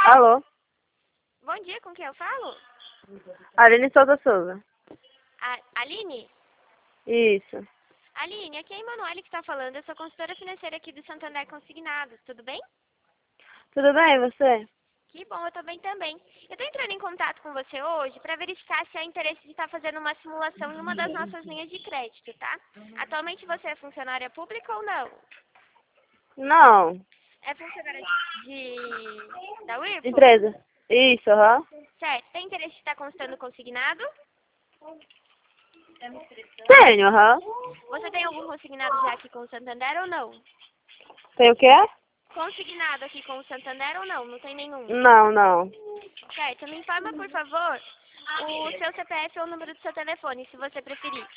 Alô? Bom dia, com quem eu falo? Aline Souza Souza. Aline? Isso. Aline, aqui é a Emanuele que está falando. Eu sou consultora financeira aqui do Santander Consignados. Tudo bem? Tudo bem, e você? Que bom, eu tô bem também. Eu estou entrando em contato com você hoje para verificar se há interesse de estar fazendo uma simulação em uma das nossas linhas de crédito, tá? Atualmente você é funcionária pública ou não? Não. É funcionária da Whirlpool? Empresa? Isso, aham. Certo. Tem interesse de estar constando consignado? Tenho, aham. Você tem algum consignado já aqui com o Santander ou não? Tem o quê? Consignado aqui com o Santander ou não? Não tem nenhum? Não, não. Certo. Me informa, por favor, o seu CPF ou o número do seu telefone, se você preferir.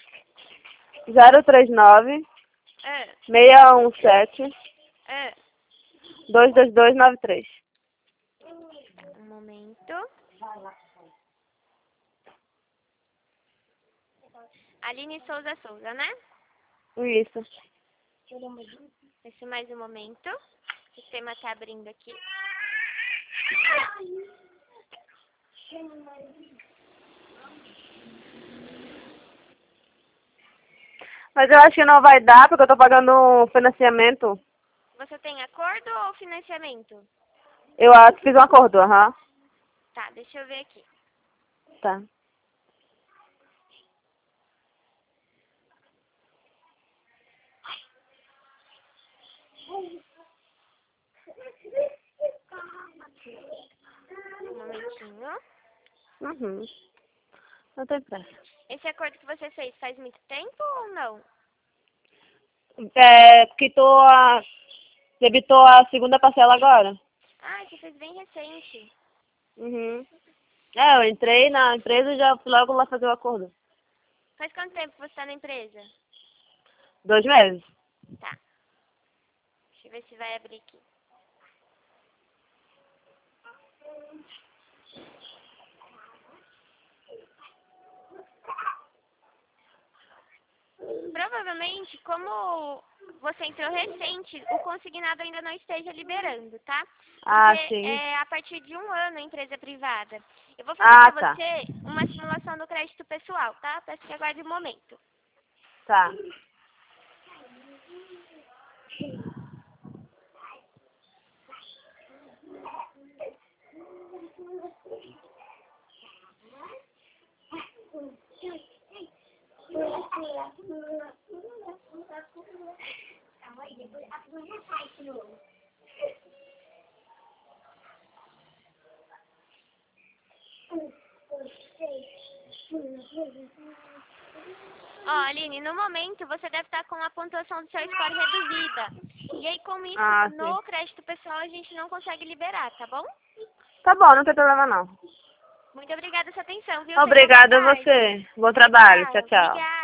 039 Ah, 617 ah. 22293. Um momento. Aline Souza Souza, né? Isso. Esse mais um momento. O sistema tá abrindo aqui. Mas eu acho que não vai dar, porque eu tô pagando um financiamento. Você tem acordo ou financiamento? Eu fiz um acordo, aham. Tá, deixa eu ver aqui. Tá. Um momentinho. Uhum. Não tem pressa. Esse acordo que você fez faz muito tempo ou não? Debitou a segunda parcela agora. Ah, você fez bem recente. Uhum. Eu entrei na empresa e já fui logo lá fazer o acordo. Faz quanto tempo que você tá na empresa? 2 meses. Tá. Deixa eu ver se vai abrir aqui. Provavelmente, como você entrou recente, o consignado ainda não esteja liberando, tá? Ah, Porque sim. é a partir de 1 ano a empresa é privada. Eu vou fazer Ah, para tá. você uma simulação do crédito pessoal, tá? Peço que aguarde um momento. Tá. Ó, Aline, no momento você deve estar com a pontuação do seu score reduzida. E aí, com isso, Ah, sim. no crédito pessoal a gente não consegue liberar, tá bom? Tá bom, não tem problema não. Muito obrigada pela sua atenção, viu? Tenha uma boa Obrigada a tarde. você. Bom Tchau, trabalho. Tchau, tchau. tchau. Obrigada.